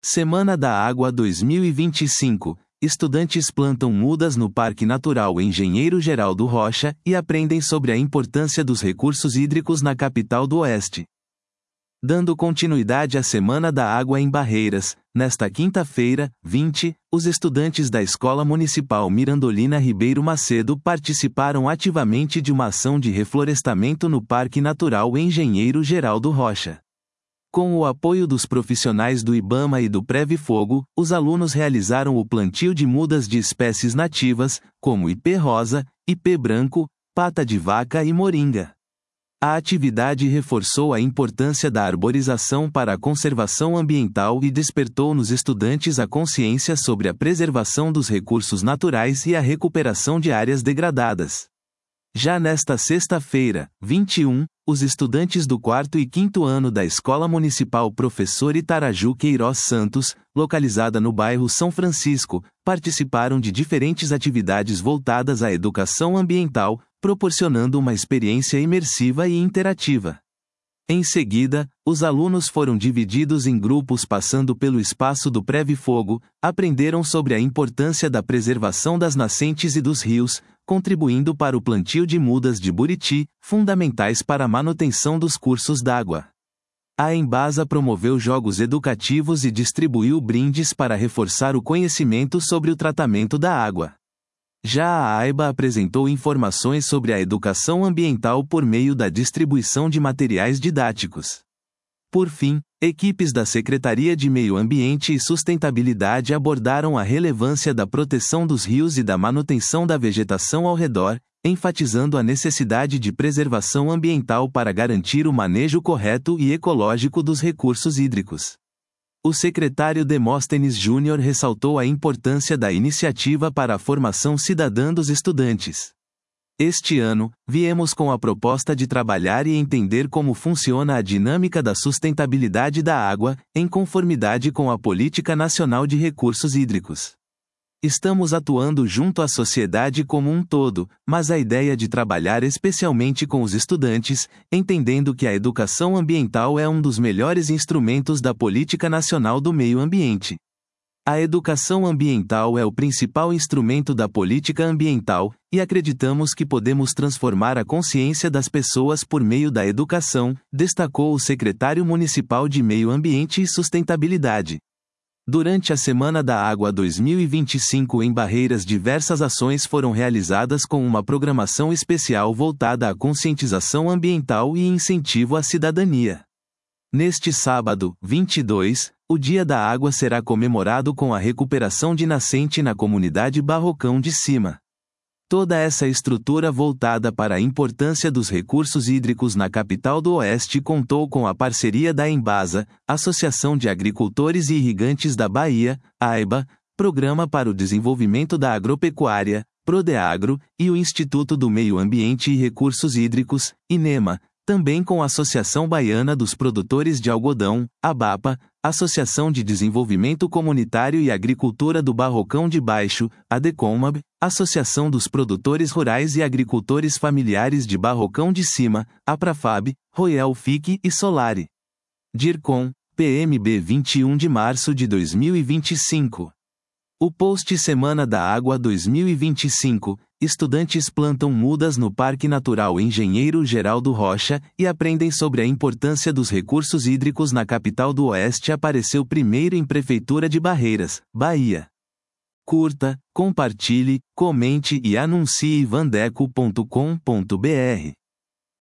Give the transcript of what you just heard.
Semana da Água 2025. Estudantes plantam mudas no Parque Natural Engenheiro Geraldo Rocha e aprendem sobre a importância dos recursos hídricos na capital do Oeste. Dando continuidade à Semana da Água em Barreiras, nesta quinta-feira, 20, os estudantes da Escola Municipal Mirandolina Ribeiro Macedo participaram ativamente de uma ação de reflorestamento no Parque Natural Engenheiro Geraldo Rocha. Com o apoio dos profissionais do IBAMA e do Previfogo, os alunos realizaram o plantio de mudas de espécies nativas, como ipê rosa, ipê branco, pata de vaca e moringa. A atividade reforçou a importância da arborização para a conservação ambiental e despertou nos estudantes a consciência sobre a preservação dos recursos naturais e a recuperação de áreas degradadas. Já nesta sexta-feira, 21, os estudantes do 4º e 5º ano da Escola Municipal Professor Itaraju Queiroz Santos, localizada no bairro São Francisco, participaram de diferentes atividades voltadas à educação ambiental, proporcionando uma experiência imersiva e interativa. Em seguida, os alunos foram divididos em grupos passando pelo espaço do Previfogo, aprenderam sobre a importância da preservação das nascentes e dos rios, contribuindo para o plantio de mudas de buriti, fundamentais para a manutenção dos cursos d'água. A Embasa promoveu jogos educativos e distribuiu brindes para reforçar o conhecimento sobre o tratamento da água. Já a AIBA apresentou informações sobre a educação ambiental por meio da distribuição de materiais didáticos. Por fim, equipes da Secretaria de Meio Ambiente e Sustentabilidade abordaram a relevância da proteção dos rios e da manutenção da vegetação ao redor, enfatizando a necessidade de preservação ambiental para garantir o manejo correto e ecológico dos recursos hídricos. O secretário Demóstenes Júnior ressaltou a importância da iniciativa para a formação cidadã dos estudantes. Este ano, viemos com a proposta de trabalhar e entender como funciona a dinâmica da sustentabilidade da água, em conformidade com a Política Nacional de Recursos Hídricos. Estamos atuando junto à sociedade como um todo, mas a ideia de trabalhar especialmente com os estudantes, entendendo que a educação ambiental é um dos melhores instrumentos da Política Nacional do Meio Ambiente. A educação ambiental é o principal instrumento da política ambiental, e acreditamos que podemos transformar a consciência das pessoas por meio da educação, destacou o secretário municipal de Meio Ambiente e Sustentabilidade. Durante a Semana da Água 2025 em Barreiras, diversas ações foram realizadas com uma programação especial voltada à conscientização ambiental e incentivo à cidadania. Neste sábado, 22, o Dia da Água será comemorado com a recuperação de nascente na comunidade Barrocão de Cima. Toda essa estrutura voltada para a importância dos recursos hídricos na capital do Oeste contou com a parceria da Embasa, Associação de Agricultores e Irrigantes da Bahia, AIBA, Programa para o Desenvolvimento da Agropecuária, Prodeagro, e o Instituto do Meio Ambiente e Recursos Hídricos, INEMA, também com a Associação Baiana dos Produtores de Algodão, ABAPA, Associação de Desenvolvimento Comunitário e Agricultura do Barrocão de Baixo, ADECOMAB, Associação dos Produtores Rurais e Agricultores Familiares de Barrocão de Cima, APRAFAB, Royal FIC e Solari. DIRCOM, PMB 21 de março de 2025. O post Semana da Água 2025, estudantes plantam mudas no Parque Natural Engenheiro Geraldo Rocha e aprendem sobre a importância dos recursos hídricos na capital do Oeste, apareceu primeiro em Prefeitura de Barreiras, Bahia. Curta, compartilhe, comente e anuncie vandeco.com.br.